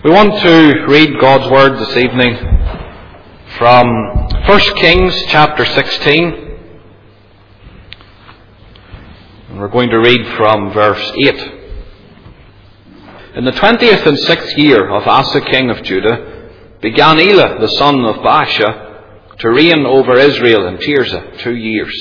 We want to read God's Word this evening from 1 Kings chapter 16. And we're going to read from verse 8. In the 20th and 6th year of Asa king of Judah, began Elah the son of Baasha to reign over Israel in Tirzah 2 years.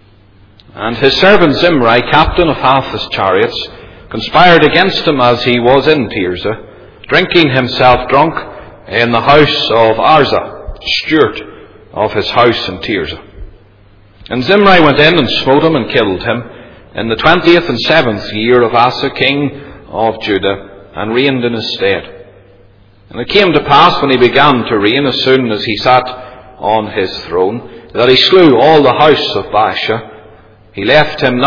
And his servant Zimri, captain of half his chariots, conspired against him as he was in Tirzah, drinking himself drunk in the house of Arza, steward of his house in Tirzah. And Zimri went in and smote him and killed him in the 20th and 7th year of Asa king of Judah, and reigned in his stead. And it came to pass when he began to reign, as soon as he sat on his throne, that he slew all the house of Baasha. He left him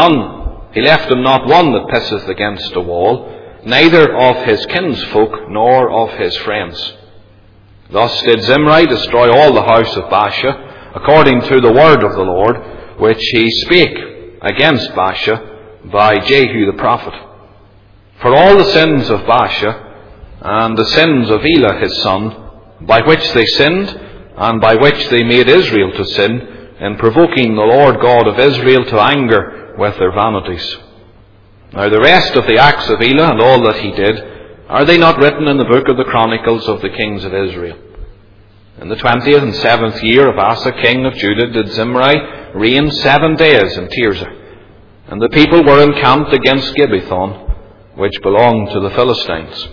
not one that pisseth against a wall, neither of his kinsfolk nor of his friends. Thus did Zimri destroy all the house of Baasha, according to the word of the Lord, which he spake against Baasha by Jehu the prophet. For all the sins of Baasha, and the sins of Elah his son, by which they sinned, and by which they made Israel to sin, in provoking the Lord God of Israel to anger with their vanities. Now the rest of the acts of Elah and all that he did, are they not written in the book of the Chronicles of the kings of Israel? In the 20th and 7th year of Asa king of Judah did Zimri reign 7 days in Tirzah. And the people were encamped against Gibbethon, which belonged to the Philistines.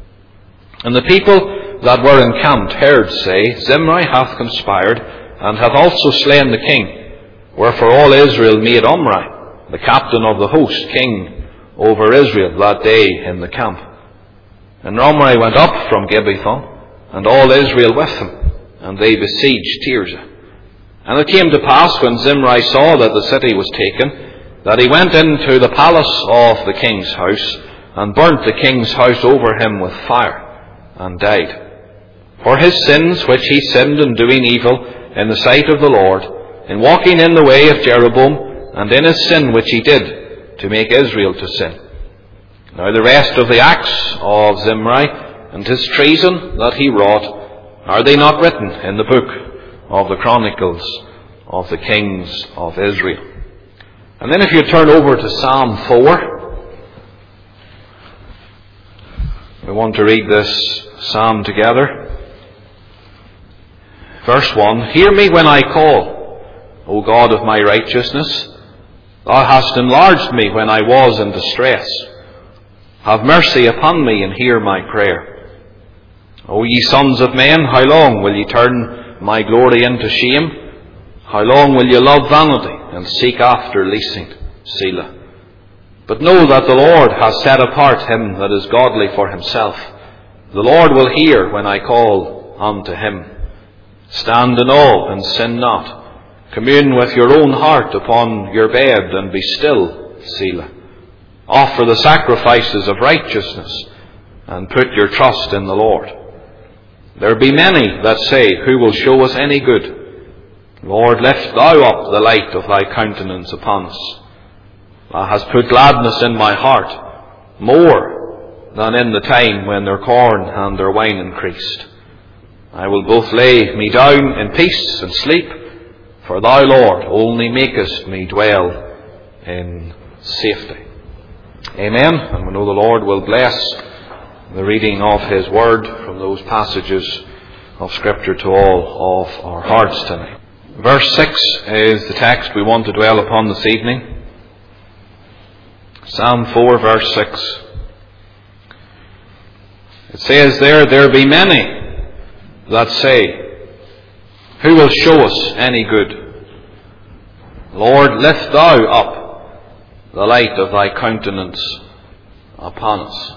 And the people that were encamped heard say, Zimri hath conspired, and hath also slain the king. Wherefore all Israel made Omri, the captain of the host, king over Israel that day in the camp. And Omri went up from Gibbethon, and all Israel with him, and they besieged Tirzah. And it came to pass, when Zimri saw that the city was taken, that he went into the palace of the king's house, and burnt the king's house over him with fire, and died. For his sins which he sinned in doing evil in the sight of the Lord, in walking in the way of Jeroboam, and in his sin which he did, to make Israel to sin. Now the rest of the acts of Zimri, and his treason that he wrought, are they not written in the book of the Chronicles of the kings of Israel? And then if you turn over to Psalm 4, we want to read this psalm together. Verse 1, Hear me when I call, O God of my righteousness. Thou hast enlarged me when I was in distress. Have mercy upon me and hear my prayer. O ye sons of men, how long will ye turn my glory into shame? How long will ye love vanity and seek after leasing? Selah. But know that the Lord hath set apart him that is godly for himself. The Lord will hear when I call unto him. Stand in awe and sin not. Commune with your own heart upon your bed, and be still, Selah. Offer the sacrifices of righteousness, and put your trust in the Lord. There be many that say, Who will show us any good? Lord, lift thou up the light of thy countenance upon us. Thou hast put gladness in my heart, more than in the time when their corn and their wine increased. I will both lay me down in peace and sleep, for thou, Lord, only makest me dwell in safety. Amen. And we know the Lord will bless the reading of his word from those passages of Scripture to all of our hearts tonight. Verse 6 is the text we want to dwell upon this evening. Psalm 4, verse 6. It says there be many that say, Who will show us any good? Lord, lift thou up the light of thy countenance upon us.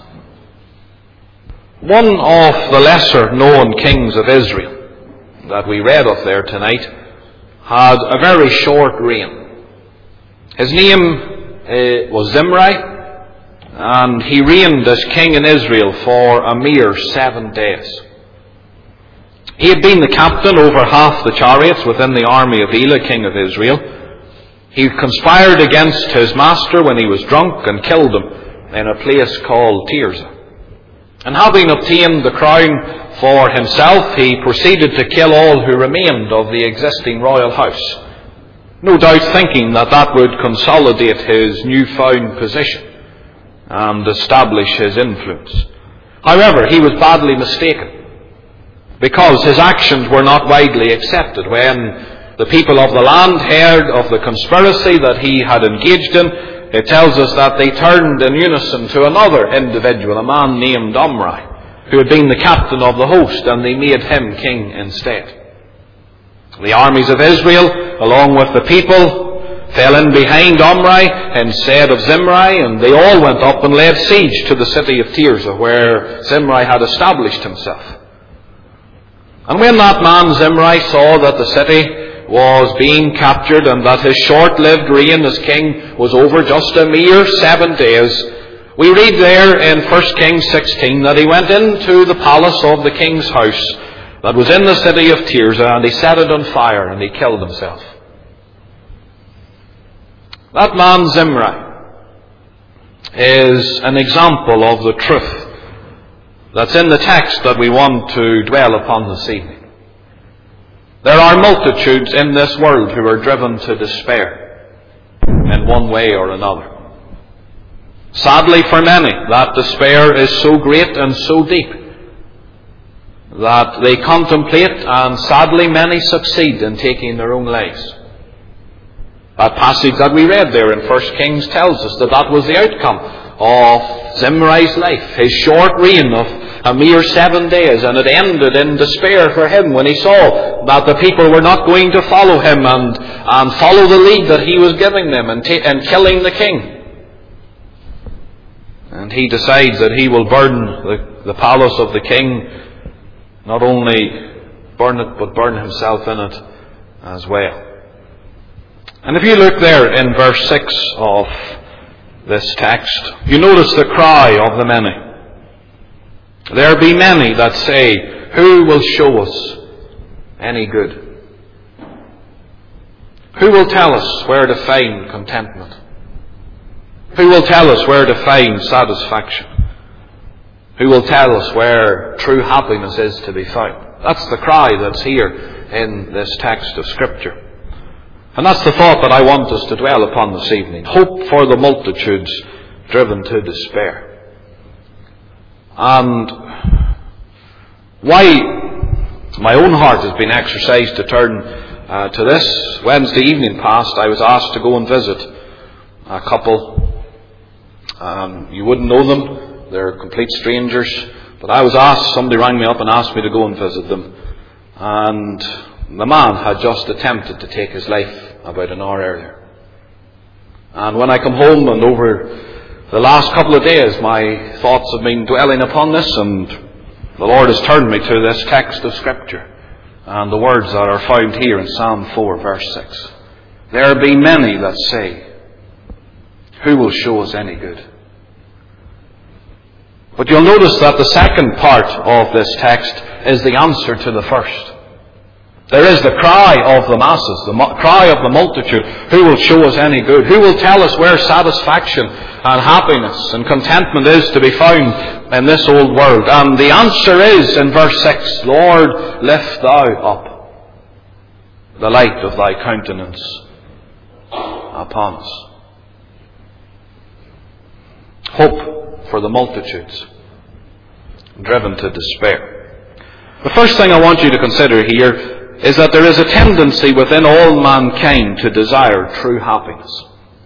One of the lesser known kings of Israel that we read of there tonight had a very short reign. His name was Zimri, and he reigned as king in Israel for a mere 7 days. He had been the captain over half the chariots within the army of Elah, king of Israel. He conspired against his master when he was drunk and killed him in a place called Tirzah. And having obtained the crown for himself, he proceeded to kill all who remained of the existing royal house, no doubt thinking that that would consolidate his newfound position and establish his influence. However, he was badly mistaken, because his actions were not widely accepted. When the people of the land heard of the conspiracy that he had engaged in, it tells us that they turned in unison to another individual, a man named Omri, who had been the captain of the host, and they made him king instead. The armies of Israel, along with the people, fell in behind Omri instead of Zimri, and they all went up and laid siege to the city of Tirzah, where Zimri had established himself. And when that man Zimri saw that the city was being captured and that his short-lived reign as king was over just a mere 7 days, we read there in 1 Kings 16 that he went into the palace of the king's house that was in the city of Tirzah, and he set it on fire and he killed himself. That man Zimri is an example of the truth that's in the text that we want to dwell upon this evening. There are multitudes in this world who are driven to despair in one way or another. Sadly for many, that despair is so great and so deep that they contemplate, and sadly many succeed in taking their own lives. That passage that we read there in 1 Kings tells us that that was the outcome of Zimri's life, his short reign of a mere 7 days, and it ended in despair for him when he saw that the people were not going to follow him and follow the lead that he was giving them and killing the king. And he decides that he will burn the palace of the king, not only burn it, but burn himself in it as well. And if you look there in verse 6 of this text, you notice the cry of the many. There be many that say, who will show us any good? Who will tell us where to find contentment? Who will tell us where to find satisfaction? Who will tell us where true happiness is to be found? That's the cry that's here in this text of Scripture. And that's the thought that I want us to dwell upon this evening. Hope for the multitudes driven to despair. And why my own heart has been exercised to turn to this. Wednesday evening past, I was asked to go and visit a couple. You wouldn't know them. They're complete strangers. But I was asked, somebody rang me up and asked me to go and visit them. And the man had just attempted to take his life about an hour earlier. And when I come home, and over the last couple of days, my thoughts have been dwelling upon this, and the Lord has turned me to this text of Scripture and the words that are found here in Psalm 4, verse 6. There be many that say, who will show us any good? But you'll notice that the second part of this text is the answer to the first. There is the cry of the masses, the cry of the multitude. Who will show us any good? Who will tell us where satisfaction and happiness and contentment is to be found in this old world? And the answer is in verse 6, Lord, lift thou up the light of thy countenance upon us. Hope for the multitudes driven to despair. The first thing I want you to consider here is that there is a tendency within all mankind to desire true happiness.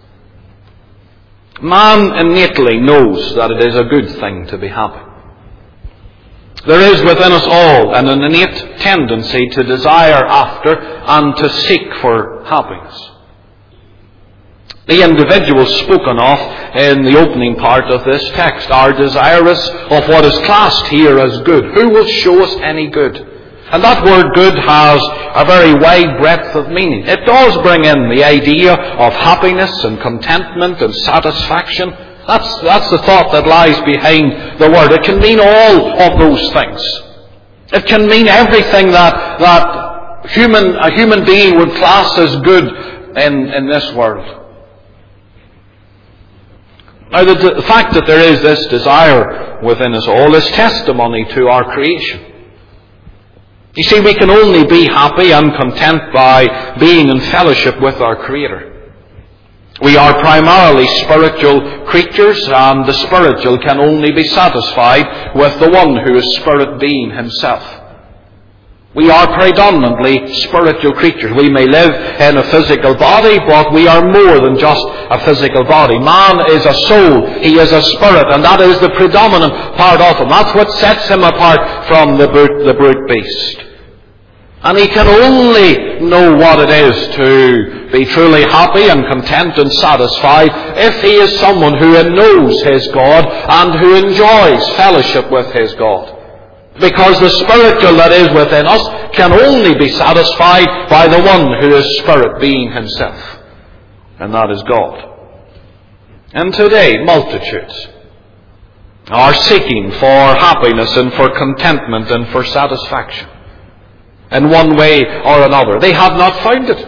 Man innately knows that it is a good thing to be happy. There is within us all an innate tendency to desire after and to seek for happiness. The individuals spoken of in the opening part of this text are desirous of what is classed here as good. Who will show us any good? And that word good has a very wide breadth of meaning. It does bring in the idea of happiness and contentment and satisfaction. That's the thought that lies behind the word. It can mean all of those things. It can mean everything that a human being would class as good in this world. Now, the fact that there is this desire within us all is testimony to our creation. You see, we can only be happy and content by being in fellowship with our Creator. We are primarily spiritual creatures, and the spiritual can only be satisfied with the one who is Spirit being Himself. We are predominantly spiritual creatures. We may live in a physical body, but we are more than just a physical body. Man is a soul. He is a spirit, and that is the predominant part of him. That's what sets him apart from the brute beast. And he can only know what it is to be truly happy and content and satisfied if he is someone who knows his God and who enjoys fellowship with his God. Because the spiritual that is within us can only be satisfied by the one who is Spirit being Himself. And that is God. And today, multitudes are seeking for happiness and for contentment and for satisfaction. In one way or another. They have not found it.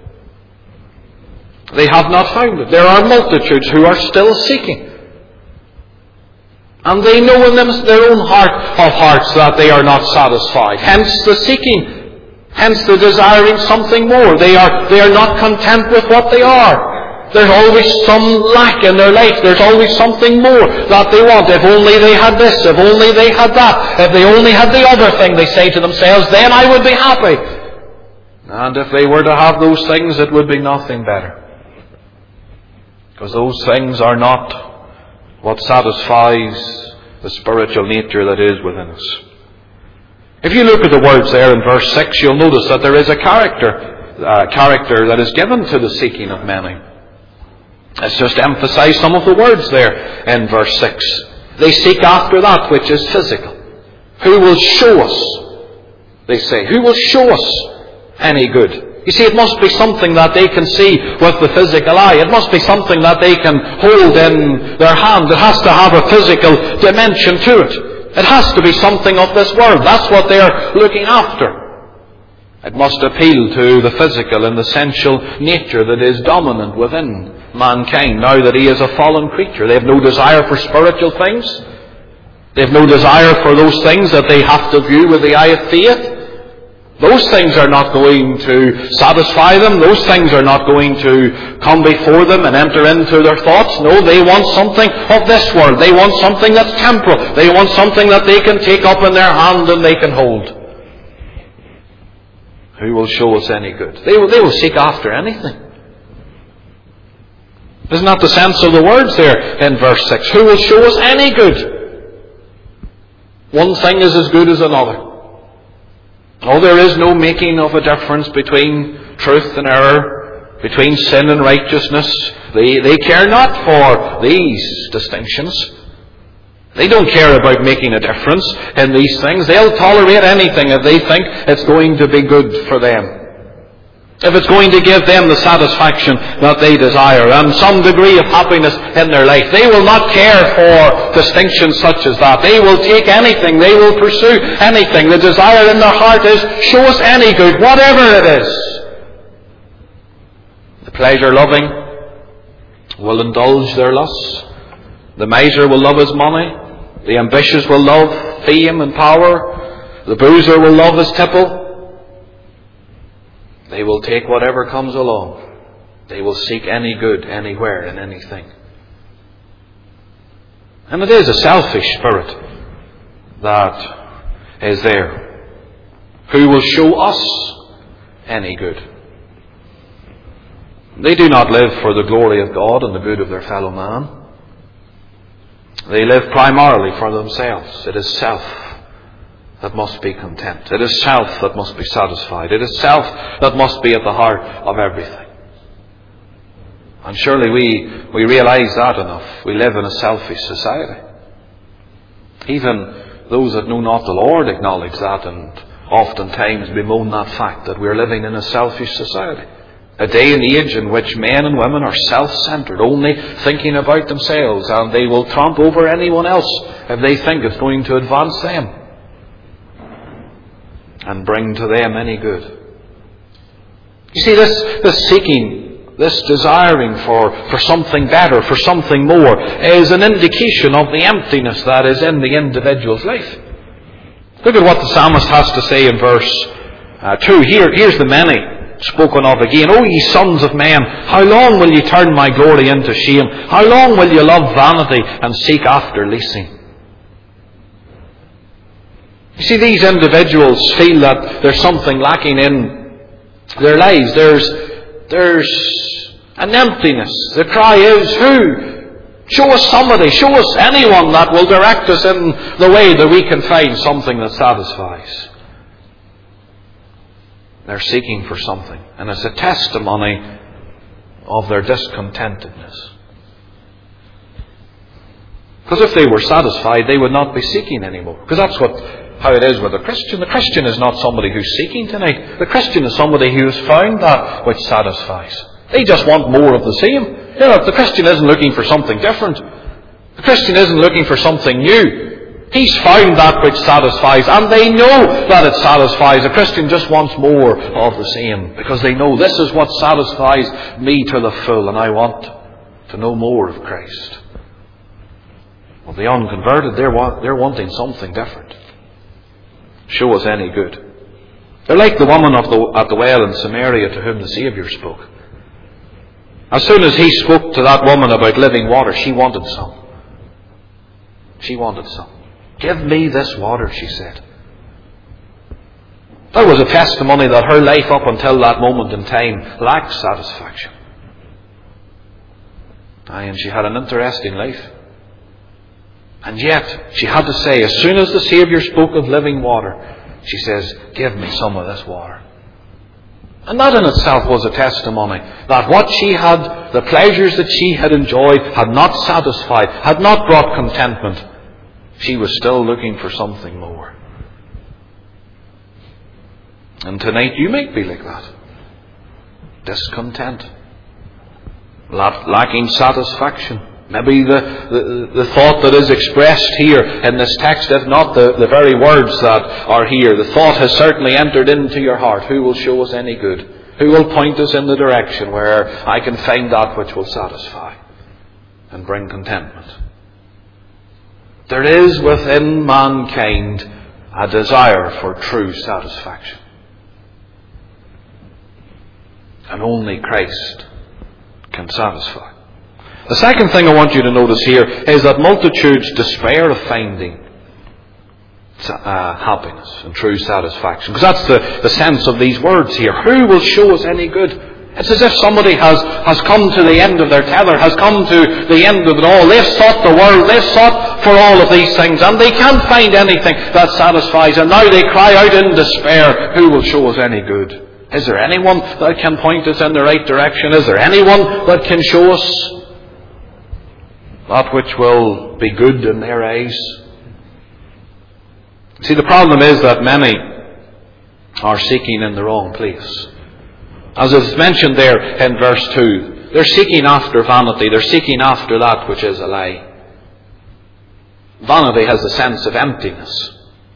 They have not found it. There are multitudes who are still seeking. And they know in their own heart of hearts that they are not satisfied. Hence the seeking. Hence the desiring something more. They are not content with what they are. There's always some lack in their life. There's always something more that they want. If only they had this. If only they had that. If they only had the other thing, they say to themselves, then I would be happy. And if they were to have those things, it would be nothing better. Because those things are not what satisfies the spiritual nature that is within us. If you look at the words there in verse 6, you'll notice that there is a character that is given to the seeking of many. Let's just emphasize some of the words there in verse 6. They seek after that which is physical. Who will show us, they say, who will show us any good? You see, it must be something that they can see with the physical eye. It must be something that they can hold in their hand. It has to have a physical dimension to it. It has to be something of this world. That's what they're looking after. It must appeal to the physical and the sensual nature that is dominant within mankind now that he is a fallen creature. They have no desire for spiritual things. They have no desire for those things that they have to view with the eye of faith. Those things are not going to satisfy them. Those things are not going to come before them and enter into their thoughts. No, they want something of this world. They want something that's temporal. They want something that they can take up in their hand and they can hold. Who will show us any good? They will seek after anything. Isn't that the sense of the words there in verse 6? Who will show us any good? One thing is as good as another. Oh, there is no making of a difference between truth and error, between sin and righteousness. They care not for these distinctions. They don't care about making a difference in these things. They'll tolerate anything if they think it's going to be good for them. If it's going to give them the satisfaction that they desire and some degree of happiness in their life. They will not care for distinctions such as that. They will take anything. They will pursue anything. The desire in their heart is, show us any good, whatever it is. The pleasure-loving will indulge their lusts. The miser will love his money. The ambitious will love fame and power. The boozer will love his tipple. They will take whatever comes along. They will seek any good anywhere and anything. And it is a selfish spirit that is there. Who will show us any good? They do not live for the glory of God and the good of their fellow man. They live primarily for themselves. It is self that must be content. It is self that must be satisfied. It is self that must be at the heart of everything. And surely we realize that enough. We live in a selfish society. Even those that know not the Lord acknowledge that and oftentimes bemoan that fact that we're living in a selfish society. A day and age in which men and women are self-centered, only thinking about themselves, and they will tromp over anyone else if they think it's going to advance them and bring to them any good. You see, this seeking this desiring for something better, for something more, is an indication of the emptiness that is in the individual's life. Look at what the psalmist has to say in verse 2. Here's the many spoken of again. O ye sons of men, how long will ye turn my glory into shame? How long will ye love vanity and seek after leasing? You see, these individuals feel that there's something lacking in their lives. There's an emptiness. The cry is, who? Show us somebody, show us anyone that will direct us in the way that we can find something that satisfies. They're seeking for something, and it's a testimony of their discontentedness. Because if they were satisfied, they would not be seeking anymore. Because that's how it is with a Christian. The Christian is not somebody who's seeking tonight. The Christian is somebody who has found that which satisfies. They just want more of the same. You know, the Christian isn't looking for something different. The Christian isn't looking for something new. He's found that which satisfies, and they know that it satisfies. The Christian just wants more of the same, because they know this is what satisfies me to the full, and I want to know more of Christ. Well, the unconverted, they're wanting something different. Show us any good. They're like the woman at the well in Samaria to whom the Saviour spoke. As soon as he spoke to that woman about living water, she wanted some. She wanted some. Give me this water, she said. That was a testimony that her life up until that moment in time lacked satisfaction. And she had an interesting life. And yet, she had to say, as soon as the Saviour spoke of living water, she says, give me some of this water. And that in itself was a testimony that what she had, the pleasures that she had enjoyed, had not satisfied, had not brought contentment. She was still looking for something more. And tonight you might be like that. Discontent. Lacking satisfaction. Maybe the thought that is expressed here in this text, if not the very words that are here, the thought has certainly entered into your heart. Who will show us any good? Who will point us in the direction where I can find that which will satisfy and bring contentment? There is within mankind a desire for true satisfaction. And only Christ can satisfy. The second thing I want you to notice here is that multitudes despair of finding happiness and true satisfaction. Because that's the sense of these words here. Who will show us any good? It's as if somebody has come to the end of their tether, has come to the end of it all. They've sought the world, they've sought for all of these things, and they can't find anything that satisfies. And now they cry out in despair, who will show us any good? Is there anyone that can point us in the right direction? Is there anyone that can show us that which will be good in their eyes? See, the problem is that many are seeking in the wrong place. As is mentioned there in verse 2, they're seeking after vanity. They're seeking after that which is a lie. Vanity has a sense of emptiness.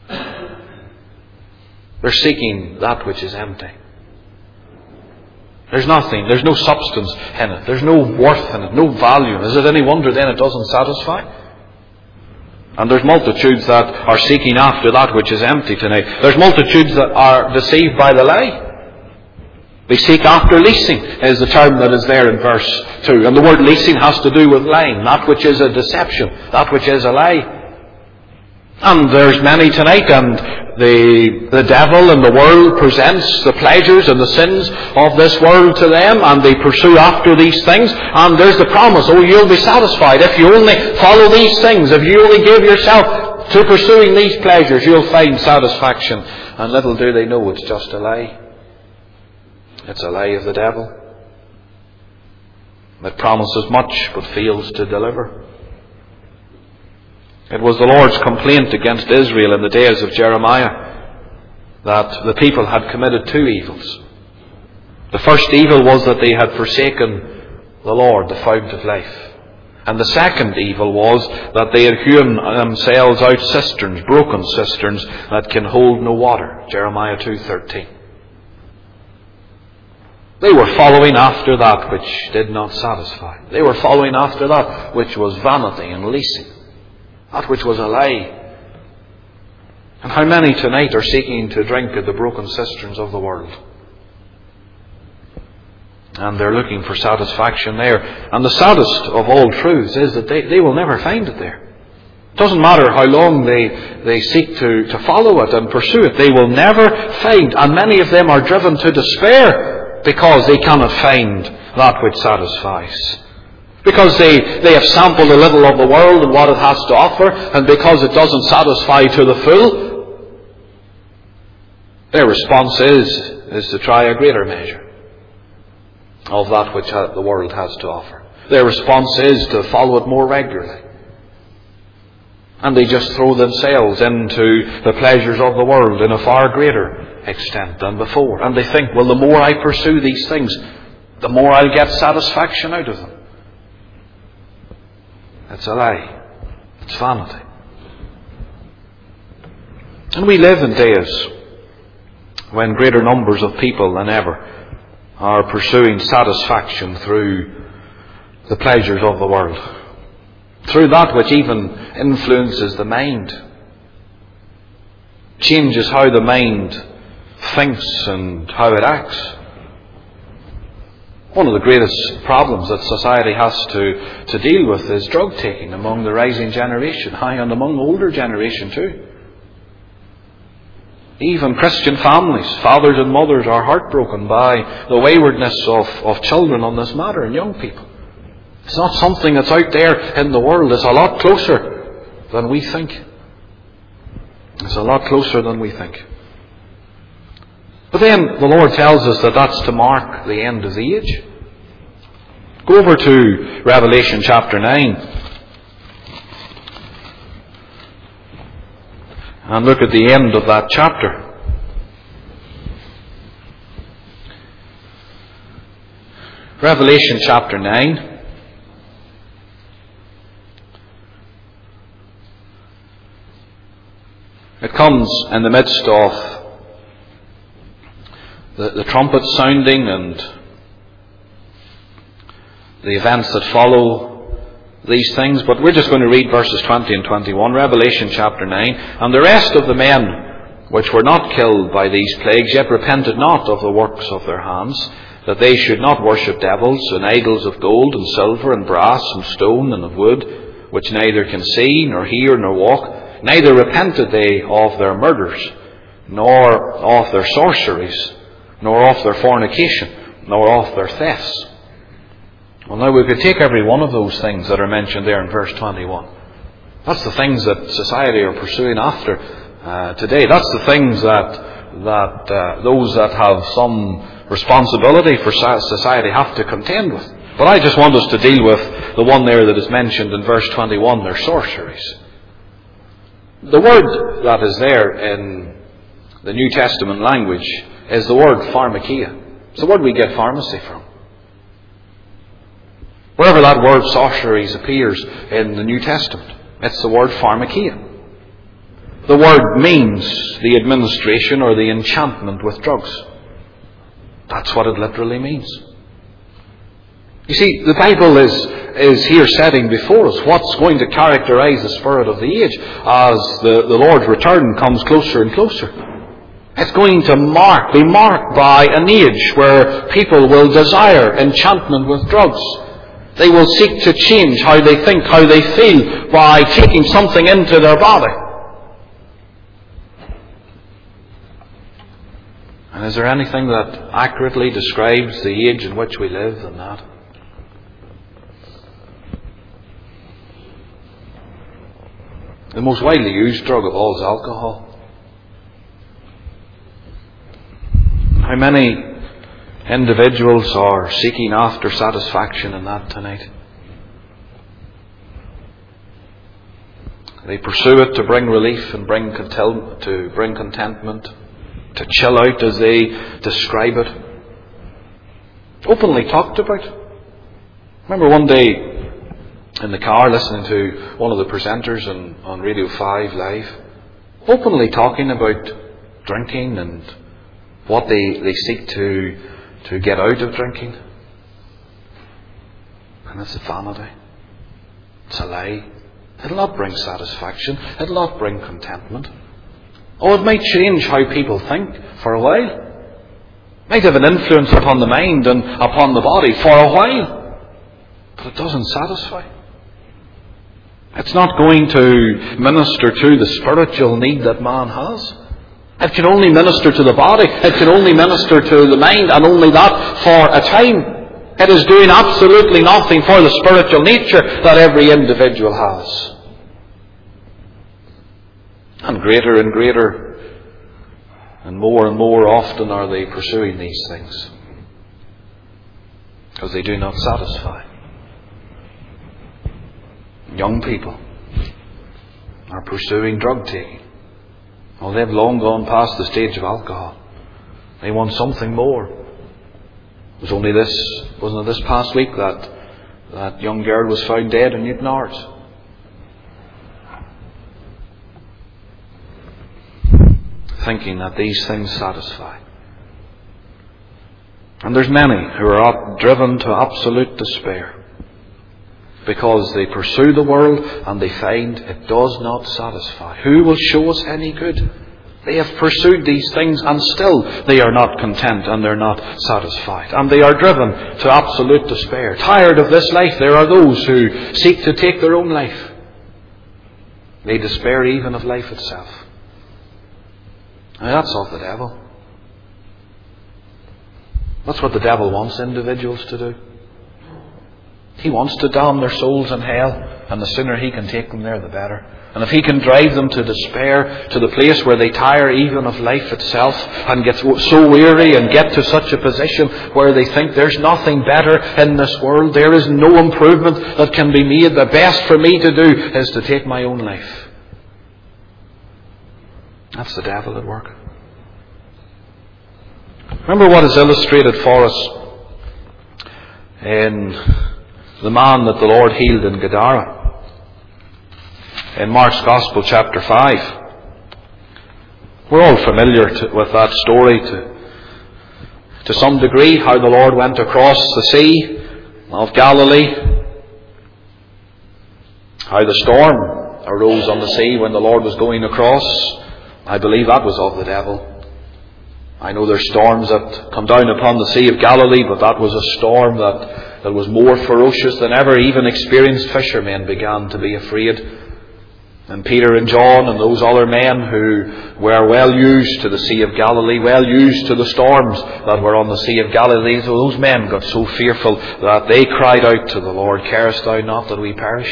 They're seeking that which is empty. There's nothing, there's no substance in it. There's no worth in it, no value. Is it any wonder then it doesn't satisfy? And there's multitudes that are seeking after that which is empty tonight. There's multitudes that are deceived by the lie. They seek after leasing is the term that is there in verse 2. And the word leasing has to do with lying. That which is a deception. That which is a lie. And there's many tonight, and the devil and the world presents the pleasures and the sins of this world to them, and they pursue after these things, and there's the promise, you'll be satisfied. If you only follow these things, if you only give yourself to pursuing these pleasures, you'll find satisfaction. And little do they know it's just a lie. It's a lie of the devil. It promises much but fails to deliver. It was the Lord's complaint against Israel in the days of Jeremiah that the people had committed two evils. The first evil was that they had forsaken the Lord, the fount of life. And the second evil was that they had hewn themselves out cisterns, broken cisterns that can hold no water. Jeremiah 2:13. They were following after that which did not satisfy. They were following after that which was vanity and leasing. That which was a lie. And how many tonight are seeking to drink at the broken cisterns of the world? And they're looking for satisfaction there. And the saddest of all truths is that they will never find it there. It doesn't matter how long they seek to follow it and pursue it. They will never find. And many of them are driven to despair because they cannot find that which satisfies. Because they have sampled a little of the world and what it has to offer, and because it doesn't satisfy to the full, their response is to try a greater measure of that which the world has to offer. Their response is to follow it more regularly. And they just throw themselves into the pleasures of the world in a far greater extent than before. And they think, well, the more I pursue these things, the more I'll get satisfaction out of them. It's a lie. It's vanity. And we live in days when greater numbers of people than ever are pursuing satisfaction through the pleasures of the world. Through that which even influences the mind. Changes how the mind thinks and how it acts. One of the greatest problems that society has to deal with is drug taking among the rising generation, and among the older generation too. Even Christian families, fathers and mothers, are heartbroken by the waywardness of children on this matter and young people. It's not something that's out there in the world. It's a lot closer than we think. It's a lot closer than we think. But then the Lord tells us that that's to mark the end of the age. Go over to Revelation chapter 9 and look at the end of that chapter. Revelation chapter 9. It comes in the midst of the trumpet sounding and the events that follow these things. But we're just going to read verses 20 and 21. Revelation chapter 9. And the rest of the men which were not killed by these plagues yet repented not of the works of their hands, that they should not worship devils and idols of gold and silver and brass and stone and of wood, which neither can see nor hear nor walk. Neither repented they of their murders, nor of their sorceries, nor of their fornication, nor of their thefts. Well, now we could take every one of those things that are mentioned there in verse 21. That's the things that society are pursuing after today. That's the things that those that have some responsibility for society have to contend with. But I just want us to deal with the one there that is mentioned in verse 21, their sorceries. The word that is there in the New Testament language is the word pharmakia. It's the word we get pharmacy from. Wherever that word sorceries appears in the New Testament, it's the word pharmakia. The word means the administration or the enchantment with drugs. That's what it literally means. You see, the Bible is here setting before us what's going to characterize the spirit of the age as the Lord's return comes closer and closer. It's going to be marked by an age where people will desire enchantment with drugs. They will seek to change how they think, how they feel by taking something into their body. And is there anything that accurately describes the age in which we live than that? The most widely used drug of all is alcohol. How many individuals are seeking after satisfaction in that tonight? They pursue it to bring relief and to bring contentment, to chill out as they describe it. Openly talked about. Remember one day in the car listening to one of the presenters on Radio 5 Live, openly talking about drinking and what they seek to to get out of drinking. And it's a vanity. It's a lie. It'll not bring satisfaction. It'll not bring contentment. Oh, it might change how people think for a while. It might have an influence upon the mind and upon the body for a while. But it doesn't satisfy. It's not going to minister to the spiritual need that man has. It can only minister to the body. It can only minister to the mind, and only that for a time. It is doing absolutely nothing for the spiritual nature that every individual has. And greater and more often are they pursuing these things, because they do not satisfy. Young people are pursuing drug taking. Well, they've long gone past the stage of alcohol. They want something more. Wasn't it this past week that young girl was found dead in Newtownards? Thinking that these things satisfy. And there's many who are driven to absolute despair because they pursue the world and they find it does not satisfy. Who will show us any good? They have pursued these things and still they are not content and they're not satisfied. And they are driven to absolute despair. Tired of this life, there are those who seek to take their own life. They despair even of life itself. And that's of the devil. That's what the devil wants individuals to do. He wants to damn their souls in hell, and the sooner he can take them there, the better. And if he can drive them to despair, to the place where they tire even of life itself, and get so weary and get to such a position where they think there's nothing better in this world, there is no improvement that can be made, the best for me to do is to take my own life. That's the devil at work. Remember what is illustrated for us in the man that the Lord healed in Gadara. In Mark's Gospel, chapter 5. We're all familiar with that story to some degree, how the Lord went across the Sea of Galilee, how the storm arose on the sea when the Lord was going across. I believe that was of the devil. I know there's storms that come down upon the Sea of Galilee, but that was a storm that was more ferocious than ever. Even experienced fishermen began to be afraid. And Peter and John and those other men who were well used to the Sea of Galilee, well used to the storms that were on the Sea of Galilee, those men got so fearful that they cried out to the Lord, "Carest thou not that we perish?"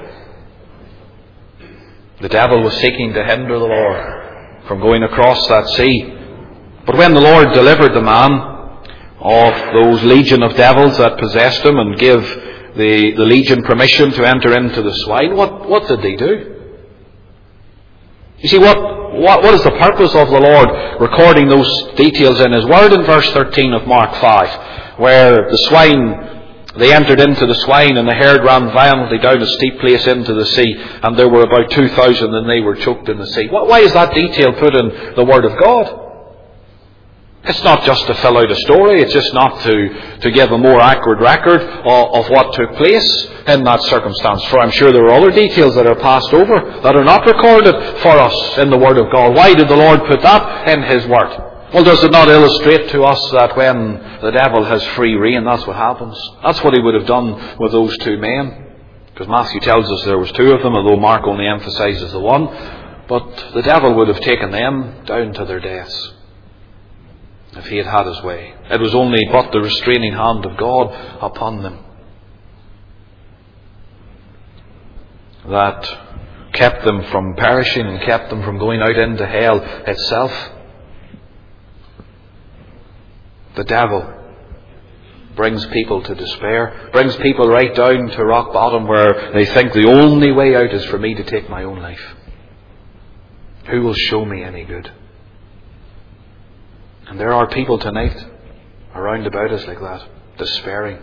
The devil was seeking to hinder the Lord from going across that sea. But when the Lord delivered the man of those legion of devils that possessed him and gave the legion permission to enter into the swine, what did they do? You see, what is the purpose of the Lord recording those details in His Word in verse 13 of Mark 5, where the swine, they entered into the swine and the herd ran violently down a steep place into the sea, and there were about 2,000 and they were choked in the sea. Why is that detail put in the Word of God? It's not just to fill out a story. It's just not to give a more accurate record of what took place in that circumstance. For I'm sure there are other details that are passed over that are not recorded for us in the Word of God. Why did the Lord put that in His Word? Well, does it not illustrate to us that when the devil has free rein, that's what happens? That's what he would have done with those two men. Because Matthew tells us there was two of them, although Mark only emphasises the one. But the devil would have taken them down to their deaths if he had had his way. It was only but the restraining hand of God upon them that kept them from perishing and kept them from going out into hell itself. The devil brings people to despair, brings people right down to rock bottom where they think the only way out is for me to take my own life. Who will show me any good? And there are people tonight around about us like that, despairing.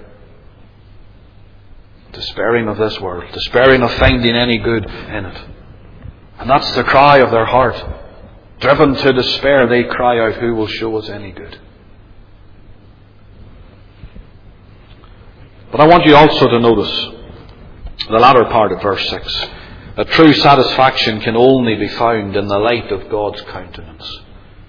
Despairing of this world, despairing of finding any good in it. And that's the cry of their heart. Driven to despair, they cry out, "Who will show us any good?" But I want you also to notice the latter part of verse 6. That true satisfaction can only be found in the light of God's countenance.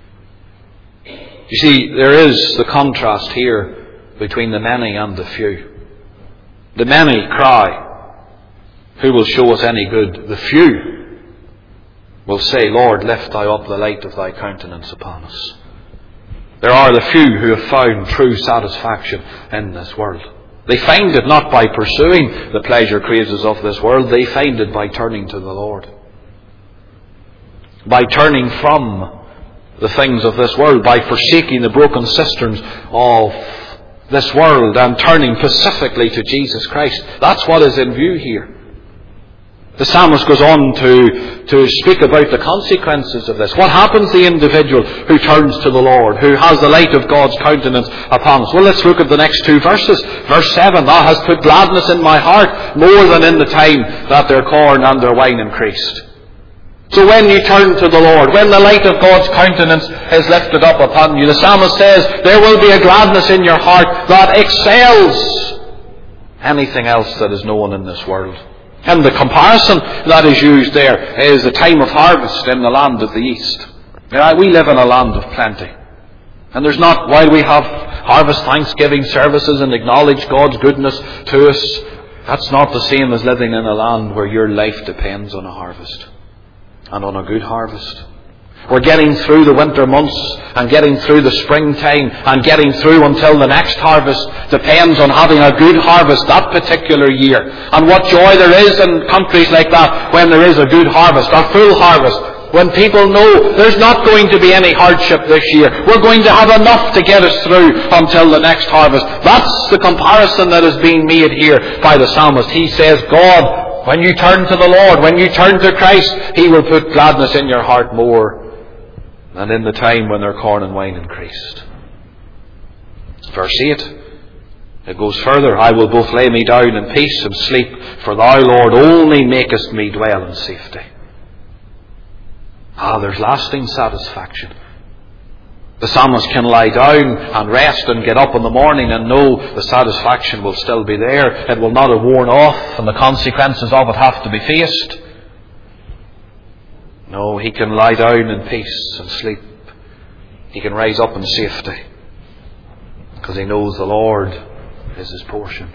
You see, there is the contrast here between the many and the few. The many cry, "Who will show us any good?" The few will say, "Lord, lift thou up the light of thy countenance upon us." There are the few who have found true satisfaction in this world. They find it not by pursuing the pleasure crazes of this world. They find it by turning to the Lord. By turning from the things of this world, by forsaking the broken cisterns of this world and turning specifically to Jesus Christ. That's what is in view here. The psalmist goes on to speak about the consequences of this. What happens to the individual who turns to the Lord, who has the light of God's countenance upon us? Well, let's look at the next two verses. Verse 7, "Thou hast put gladness in my heart more than in the time that their corn and their wine increased." So when you turn to the Lord, when the light of God's countenance is lifted up upon you, the psalmist says there will be a gladness in your heart that excels anything else that is known in this world. And the comparison that is used there is the time of harvest in the land of the east. We live in a land of plenty. And there's not, while we have harvest thanksgiving services and acknowledge God's goodness to us, that's not the same as living in a land where your life depends on a harvest. And on a good harvest. We're getting through the winter months and getting through the springtime and getting through until the next harvest depends on having a good harvest that particular year. And what joy there is in countries like that when there is a good harvest, a full harvest. When people know there's not going to be any hardship this year. We're going to have enough to get us through until the next harvest. That's the comparison that is being made here by the psalmist. He says, God, when you turn to the Lord, when you turn to Christ, He will put gladness in your heart more than in the time when their corn and wine increased. Verse 8, it goes further. "I will both lay me down in peace and sleep, for thou, Lord, only makest me dwell in safety." There's lasting satisfaction. The psalmist can lie down and rest and get up in the morning and know the satisfaction will still be there. It will not have worn off and the consequences of it have to be faced. No, he can lie down in peace and sleep. He can rise up in safety because he knows the Lord is his portion.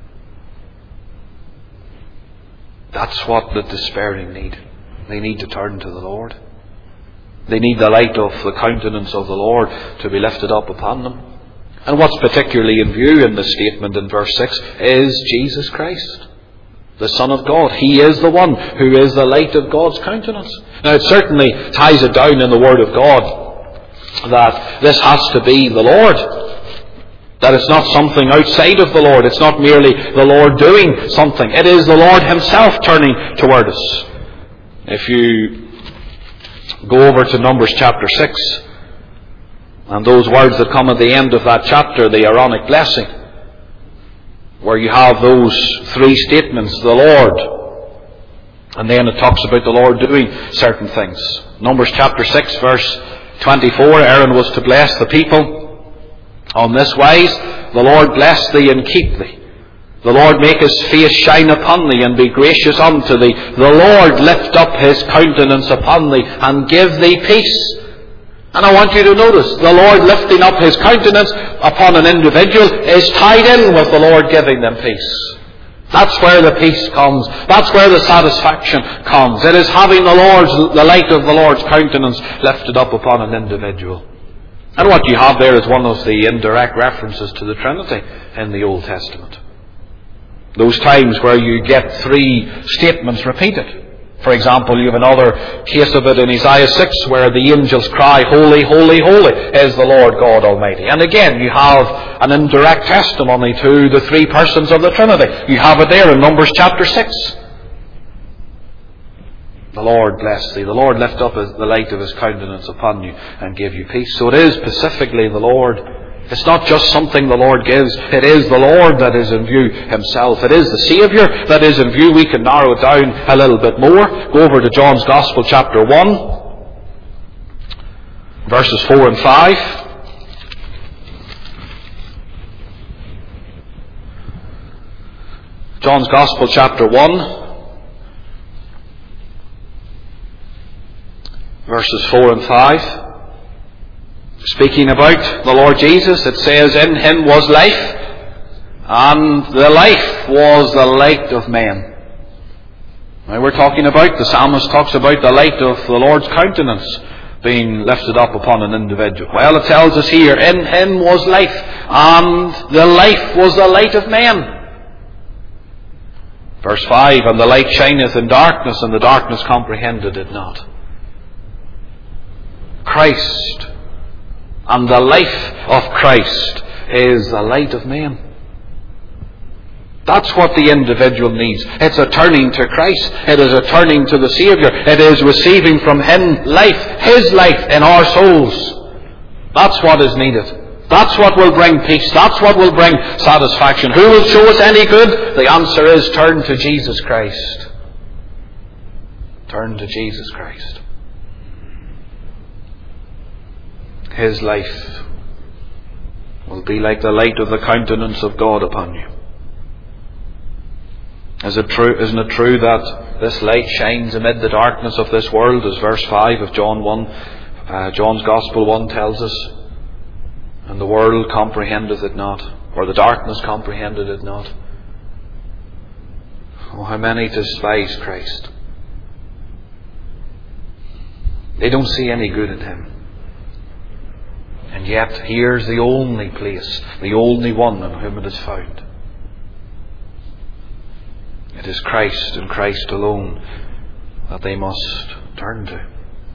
That's what the despairing need. They need to turn to the Lord. They need the light of the countenance of the Lord to be lifted up upon them. And what's particularly in view in this statement in verse 6 is Jesus Christ, the Son of God. He is the one who is the light of God's countenance. Now it certainly ties it down in the Word of God that this has to be the Lord. That it's not something outside of the Lord. It's not merely the Lord doing something. It is the Lord Himself turning toward us. If you go over to Numbers chapter 6, and those words that come at the end of that chapter, the Aaronic blessing, where you have those three statements, the Lord, and then it talks about the Lord doing certain things. Numbers chapter 6 verse 24, Aaron was to bless the people on this wise: the Lord bless thee and keep thee. The Lord make His face shine upon thee and be gracious unto thee. The Lord lift up His countenance upon thee and give thee peace. And I want you to notice, the Lord lifting up His countenance upon an individual is tied in with the Lord giving them peace. That's where the peace comes. That's where the satisfaction comes. It is having the light of the Lord's countenance lifted up upon an individual. And what you have there is one of the indirect references to the Trinity in the Old Testament. Those times where you get three statements repeated. For example, you have another case of it in Isaiah 6 where the angels cry, "Holy, holy, holy is the Lord God Almighty." And again, you have an indirect testimony to the three persons of the Trinity. You have it there in Numbers chapter 6. The Lord bless thee. The Lord lift up the light of His countenance upon you and give you peace. So it is specifically the Lord. It's not just something the Lord gives. It is the Lord that is in view Himself. It is the Saviour that is in view. We can narrow it down a little bit more. Go over to John's Gospel chapter 1, verses 4 and 5. John's Gospel, chapter 1, verses 4 and 5. Speaking about the Lord Jesus, it says, "In him was life, and the life was the light of men." Now we're talking about, the psalmist talks about the light of the Lord's countenance being lifted up upon an individual. Well, it tells us here, in him was life, and the life was the light of men. Verse 5, "And the light shineth in darkness, and the darkness comprehended it not." Christ, and the life of Christ, is the light of men. That's what the individual needs. It's a turning to Christ. It is a turning to the Saviour. It is receiving from Him life, His life in our souls. That's what is needed. That's what will bring peace. That's what will bring satisfaction. Who will show us any good? The answer is, turn to Jesus Christ. Turn to Jesus Christ. His life will be like the light of the countenance of God upon you. Isn't it true that this light shines amid the darkness of this world, as verse 5 of John's Gospel 1 tells us? And the world comprehendeth it not, or the darkness comprehended it not. Oh, how many despise Christ. They don't see any good in Him. And yet, here's the only place, the only one in whom it is found. It is Christ and Christ alone that they must turn to.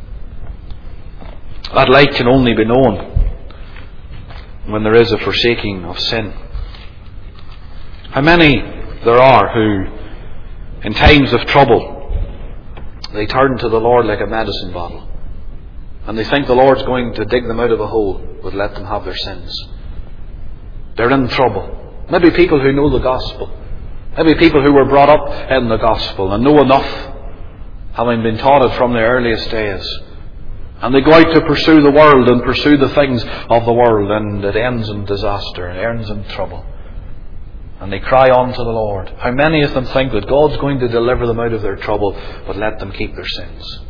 That light can only be known when there is a forsaking of sin. How many there are who, in times of trouble, they turn to the Lord like a medicine bottle. And they think the Lord's going to dig them out of a hole, but let them have their sins. They're in trouble. Maybe people who know the gospel. Maybe people who were brought up in the gospel and know enough, having been taught it from their earliest days. And they go out to pursue the world and pursue the things of the world, and it ends in disaster, it ends in trouble. And they cry on to the Lord. How many of them think that God's going to deliver them out of their trouble, but let them keep their sins?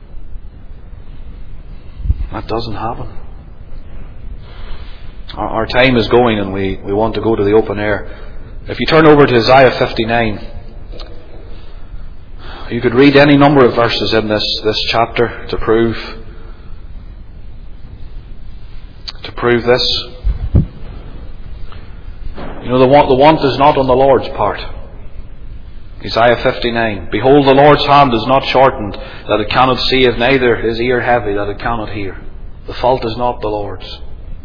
That doesn't happen. Our time is going, and we want to go to the open air. If you turn over to Isaiah 59, you could read any number of verses in this chapter to prove this. You know, the want is not on the Lord's part. Isaiah 59. "Behold, the Lord's hand is not shortened, that it cannot save, neither his ear heavy, that it cannot hear." The fault is not the Lord's.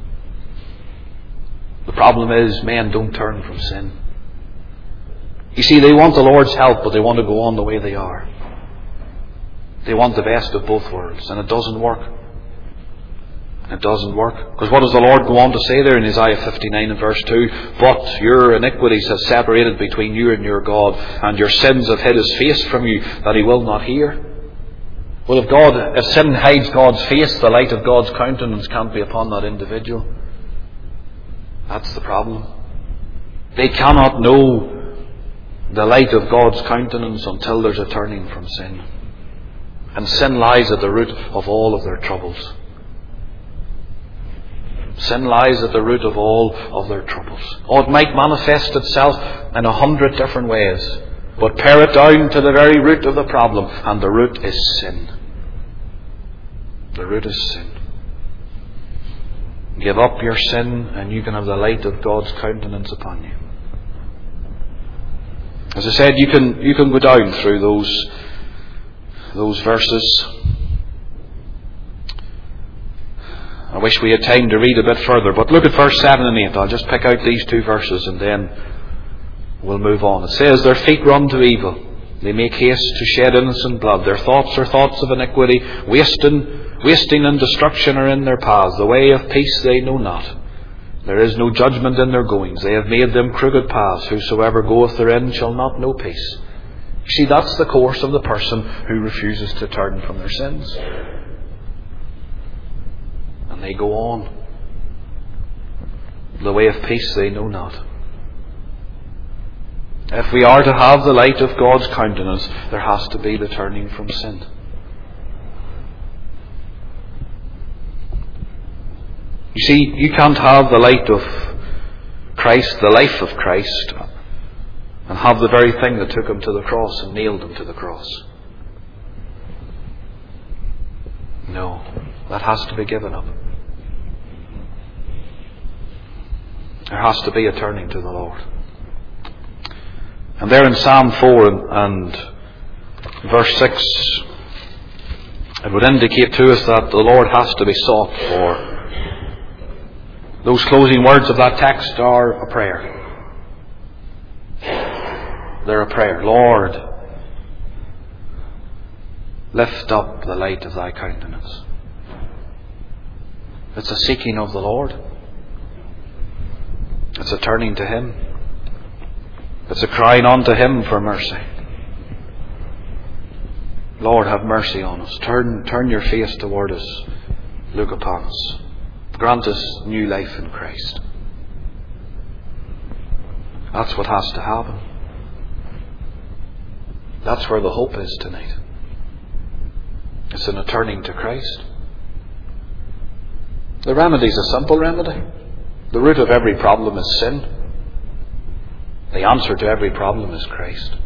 The problem is, men don't turn from sin. You see, they want the Lord's help, but they want to go on the way they are. They want the best of both worlds, and it doesn't work. It doesn't work. Because what does the Lord go on to say there in Isaiah 59 and verse 2? "But your iniquities have separated between you and your God, and your sins have hid His face from you, that He will not hear." Well, if sin hides God's face, the light of God's countenance can't be upon that individual. That's the problem. They cannot know the light of God's countenance until there's a turning from sin. And sin lies at the root of all of their troubles. Sin lies at the root of all of their troubles. Oh, it might manifest itself in 100 different ways, but pare it down to the very root of the problem, and the root is sin. The root is sin. Give up your sin, and you can have the light of God's countenance upon you. As I said, you can go down through those verses. I wish we had time to read a bit further, but look at verse 7 and 8. I'll just pick out these two verses and then we'll move on. It says, "Their feet run to evil. They make haste to shed innocent blood. Their thoughts are thoughts of iniquity. Wasting and destruction are in their paths. The way of peace they know not. There is no judgment in their goings. They have made them crooked paths. Whosoever goeth therein shall not know peace." You see, that's the course of the person who refuses to turn from their sins. And they go on. The way of peace they know not. If we are to have the light of God's countenance, there has to be the turning from sin. You see, you can't have the light of Christ, the life of Christ, and have the very thing that took him to the cross and nailed him to the cross. No, that has to be given up. There has to be a turning to the Lord. And there in Psalm 4 and verse 6, it would indicate to us that the Lord has to be sought for. Those closing words of that text are a prayer. They're a prayer. Lord, lift up the light of thy countenance. It's a seeking of the Lord. It's a turning to him. It's a crying unto him for mercy. Lord, have mercy on us. Turn your face toward us. Look upon us. Grant us new life in Christ. That's what has to happen. That's where the hope is tonight. It's in a turning to Christ. The remedy is a simple remedy. The root of every problem is sin. The answer to every problem is Christ.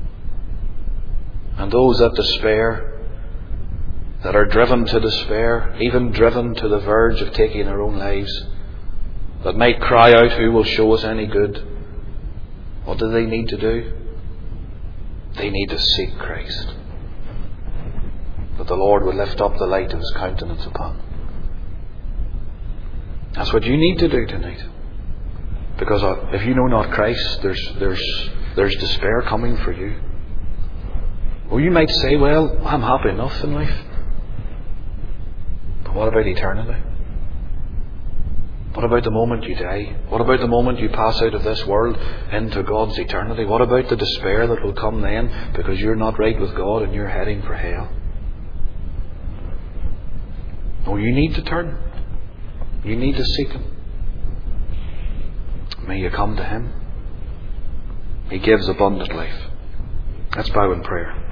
And those that despair, that are driven to despair, even driven to the verge of taking their own lives, that might cry out, who will show us any good? What do they need to do? They need to seek Christ, that the Lord would lift up the light of his countenance upon. That's what you need to do tonight. Because if you know not Christ, there's despair coming for you. Or you might say, well, I'm happy enough in life. But what about eternity? What about the moment you die? What about the moment you pass out of this world into God's eternity? What about the despair that will come then because you're not right with God and you're heading for hell? Oh, you need to turn. You need to seek him. May you come to him. He gives abundant life. Let's bow in prayer.